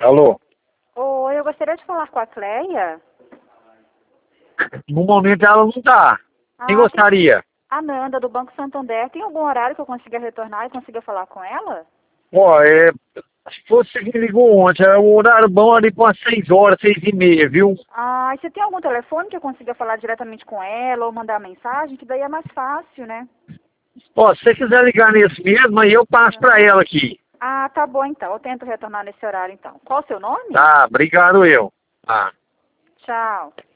Alô? Oi, eu gostaria de falar com a Cleia. No momento ela não tá. Quem gostaria? A Nanda, do Banco Santander. Tem algum horário que eu consiga retornar e consiga falar com ela? Ó, se você me ligou ontem, é um horário bom ali para 6 horas, 6h30, viu? Ah, e você tem algum telefone que eu consiga falar diretamente com ela ou mandar mensagem? Que daí é mais fácil, né? Ó, se você quiser ligar nesse mesmo, aí eu passo pra ela aqui. Ah, tá bom então. Eu tento retornar nesse horário então. Qual o seu nome? Tá, obrigado eu. Tá. Tchau.